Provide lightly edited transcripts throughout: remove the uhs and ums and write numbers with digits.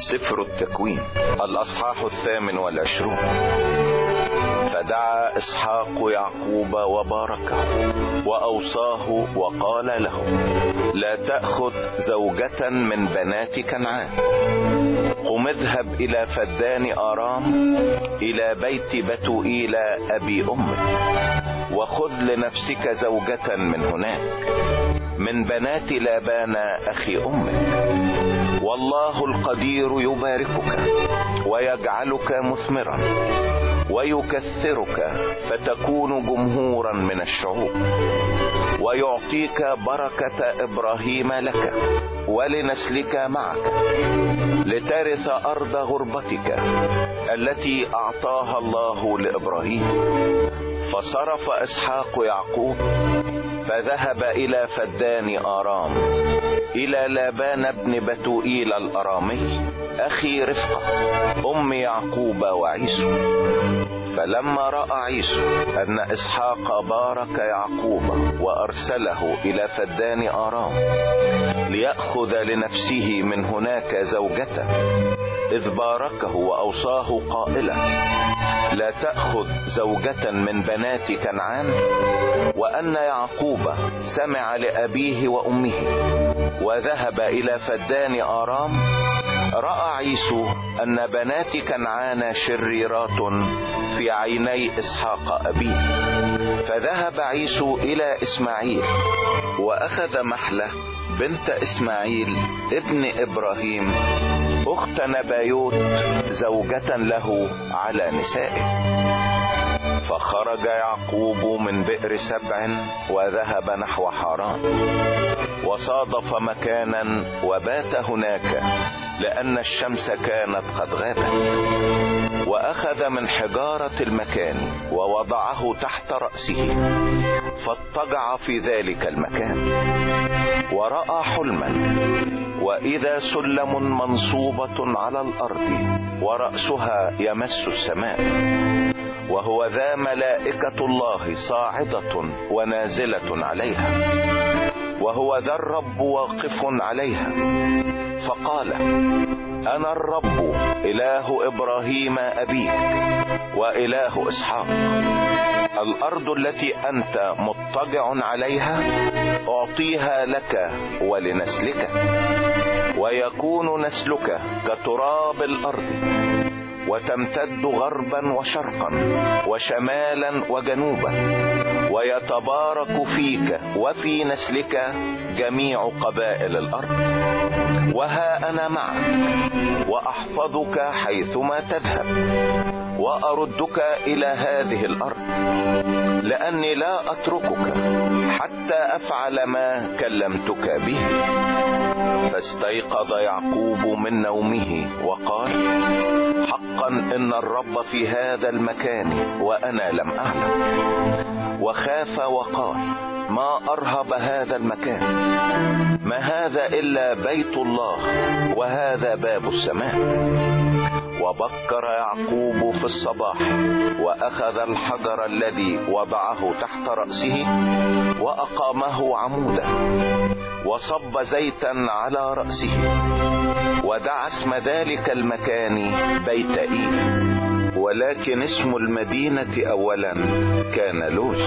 سفر التكوين الأصحاح 28. فدعا إسحاق يعقوب وباركه وأوصاه وقال له: لا تأخذ زوجة من بنات كنعان. قم اذهب إلى فدان آرام إلى بيت بتوئيل أبي أمك، وخذ لنفسك زوجة من هناك من بنات لابان أخي أمك، والله القدير يباركك ويجعلك مثمرا ويكثرك فتكون جمهورا من الشعوب، ويعطيك بركة إبراهيم لك ولنسلك معك، لترث أرض غربتك التي أعطاها الله لإبراهيم. فصرف إسحاق يعقوب فذهب إلى فدان آرام إلى لابان بن بتوئيل الأرامي أخي رفقة أم يعقوب وعيسو. فلما رأى عيسو أن إسحاق بارك يعقوب وأرسله إلى فدان آرام ليأخذ لنفسه من هناك زوجة، إذ باركه وأوصاه قائلا: لا تأخذ زوجة من بنات كنعان. وأن يعقوب سمع لأبيه وأمه وذهب إلى فدان آرام، رأى عيسو أن بنات كنعان شريرات في عيني إسحاق أبيه، فذهب عيسو إلى إسماعيل وأخذ محلة بنت إسماعيل ابن إبراهيم أخت نبايوت زوجة له على نسائه. فخرج يعقوب من بئر سبع وذهب نحو حران، وصادف مكانا وبات هناك لأن الشمس كانت قد غابت، وأخذ من حجارة المكان ووضعه تحت رأسه فاضطجع في ذلك المكان. ورأى حلما، وإذا سلم منصوبة على الأرض ورأسها يمس السماء، وهو ذا ملائكة الله صاعدة ونازلة عليها، وهو ذا الرب واقف عليها. فقال: أنا الرب إله إبراهيم أبيك وإله إسحاق. الأرض التي أنت مضطجع عليها أعطيها لك ولنسلك، ويكون نسلك كتراب الأرض، وتمتد غربا وشرقا وشمالا وجنوبا، ويتبارك فيك وفي نسلك جميع قبائل الأرض. وها أنا معك وأحفظك حيثما تذهب، وأردك إلى هذه الأرض، لأني لا أتركك حتى أفعل ما كلمتك به. فاستيقظ يعقوب من نومه وقال: حقا إن الرب في هذا المكان وأنا لم أعلم. وخاف وقال: ما أرهب هذا المكان، ما هذا إلا بيت الله وهذا باب السماء. وبكر يعقوب في الصباح وأخذ الحجر الذي وضعه تحت رأسه وأقامه عمودا، وصب زيتا على رأسه، ودعا اسم ذلك المكان بيت إيل. ولكن اسم المدينة أولا كان لوز.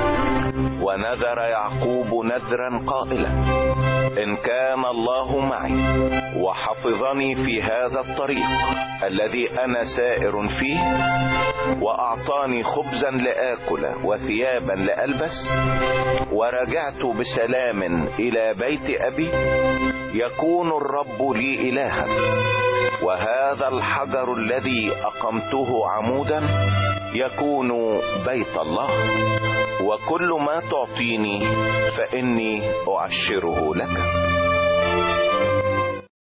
ونذر يعقوب نذرا قائلا: إن كان الله معي وحفظني في هذا الطريق الذي أنا سائر فيه، وأعطاني خبزا لآكل وثيابا لألبس، ورجعت بسلام إلى بيت أبي، يكون الرب لي إلها، وهذا الحجر الذي أقمته عمودا يكون بيت الله، وكل ما تعطيني فإني أعشره لك.